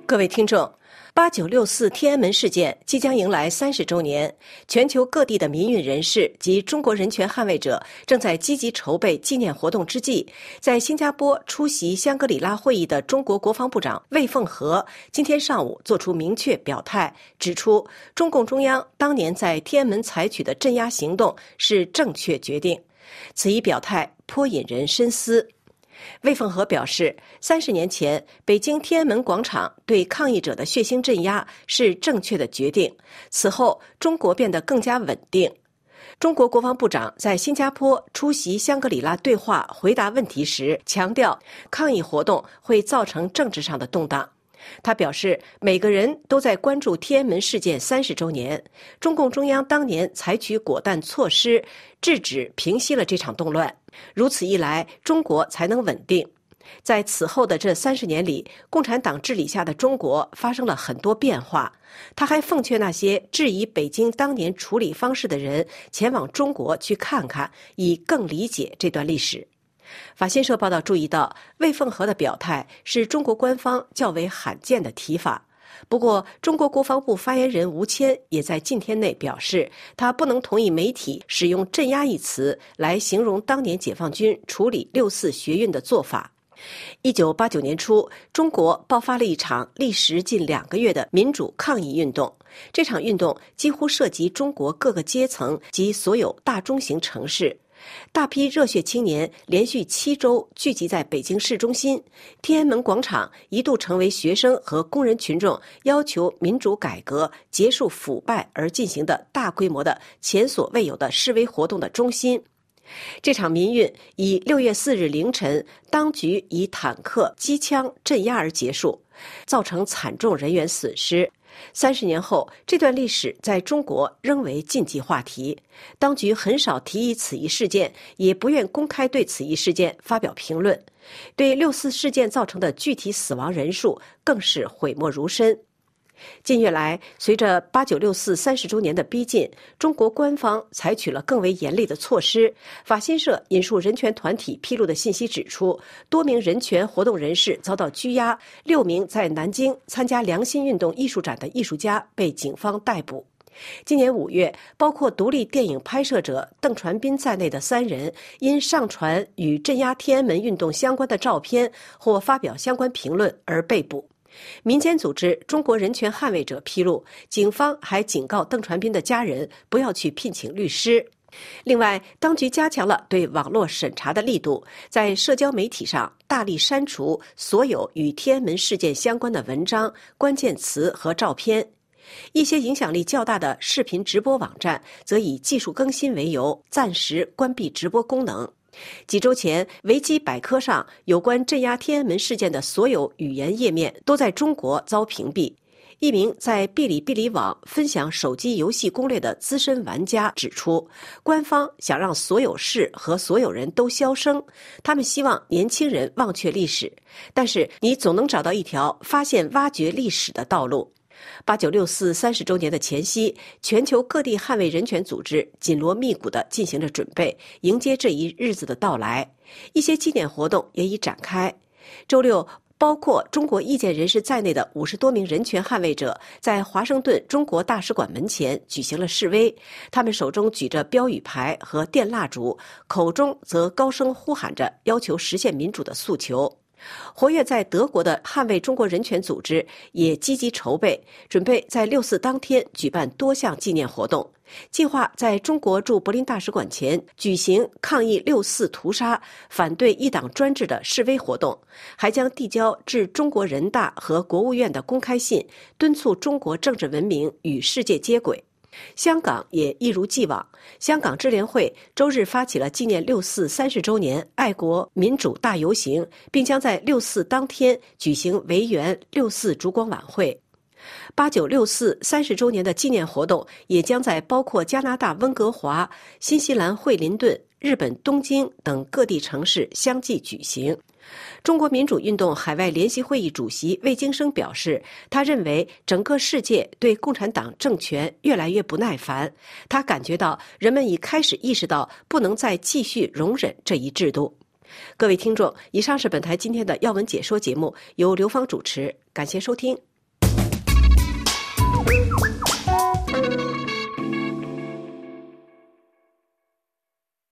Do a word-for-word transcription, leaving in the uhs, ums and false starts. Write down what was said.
各位听众，八九六四天安门事件即将迎来三十周年，全球各地的民运人士及中国人权捍卫者正在积极筹备纪念活动之际，在新加坡出席香格里拉会议的中国国防部长魏凤和今天上午作出明确表态，指出中共中央当年在天安门采取的镇压行动是正确决定。此一表态颇引人深思。魏凤和表示，三十年前北京天安门广场对抗议者的血腥镇压是正确的决定，此后中国变得更加稳定。中国国防部长在新加坡出席香格里拉对话回答问题时强调，抗议活动会造成政治上的动荡。他表示，每个人都在关注天安门事件三十周年，中共中央当年采取果断措施，制止平息了这场动乱，如此一来，中国才能稳定。在此后的这三十年里，共产党治理下的中国发生了很多变化。他还奉劝那些质疑北京当年处理方式的人，前往中国去看看，以更理解这段历史。法新社报道注意到，魏凤和的表态是中国官方较为罕见的提法。不过，中国国防部发言人吴谦也在近天内表示，他不能同意媒体使用镇压一词来形容当年解放军处理六四学运的做法。一九八九年初，中国爆发了一场历时近两个月的民主抗议运动。这场运动几乎涉及中国各个阶层及所有大中型城市。大批热血青年连续七周聚集在北京市中心，天安门广场一度成为学生和工人群众要求民主改革、结束腐败而进行的大规模的前所未有的示威活动的中心。这场民运以六月四日凌晨当局以坦克、机枪镇压而结束，造成惨重人员损失。三十年后，这段历史在中国仍为禁忌话题，当局很少提及此一事件，也不愿公开对此一事件发表评论，对六四事件造成的具体死亡人数更是讳莫如深。近月来，随着八九六四三十周年的逼近，中国官方采取了更为严厉的措施。法新社引述人权团体披露的信息指出，多名人权活动人士遭到拘押，六名在南京参加良心运动艺术展的艺术家被警方逮捕。今年五月，包括独立电影拍摄者邓传斌在内的三人因上传与镇压天安门运动相关的照片或发表相关评论而被捕。民间组织中国人权捍卫者披露，警方还警告邓传斌的家人不要去聘请律师。另外，当局加强了对网络审查的力度，在社交媒体上大力删除所有与天安门事件相关的文章、关键词和照片。一些影响力较大的视频直播网站则以技术更新为由，暂时关闭直播功能。几周前，维基百科上有关镇压天安门事件的所有语言页面都在中国遭屏蔽。一名在哔哩哔哩网分享手机游戏攻略的资深玩家指出，官方想让所有事和所有人都销声，他们希望年轻人忘却历史，但是你总能找到一条发现挖掘历史的道路。八九六四三十周年的前夕，全球各地捍卫人权组织紧锣密鼓地进行着准备，迎接这一日子的到来。一些纪念活动也已展开。周六，包括中国意见人士在内的五十多名人权捍卫者在华盛顿中国大使馆门前举行了示威，他们手中举着标语牌和电蜡烛，口中则高声呼喊着要求实现民主的诉求。活跃在德国的捍卫中国人权组织也积极筹备，准备在六四当天举办多项纪念活动，计划在中国驻柏林大使馆前举行抗议六四屠杀、反对一党专制的示威活动，还将递交致中国人大和国务院的公开信，敦促中国政治文明与世界接轨。香港也一如既往，香港支联会周日发起了纪念六四三十周年爱国民主大游行，并将在六四当天举行维园六四烛光晚会。八九六四三十周年的纪念活动也将在包括加拿大温哥华、新西兰惠灵顿、日本东京等各地城市相继举行。中国民主运动海外联席会议主席魏京生表示，他认为整个世界对共产党政权越来越不耐烦，他感觉到人们已开始意识到不能再继续容忍这一制度。各位听众，以上是本台今天的要闻解说节目，由刘芳主持，感谢收听。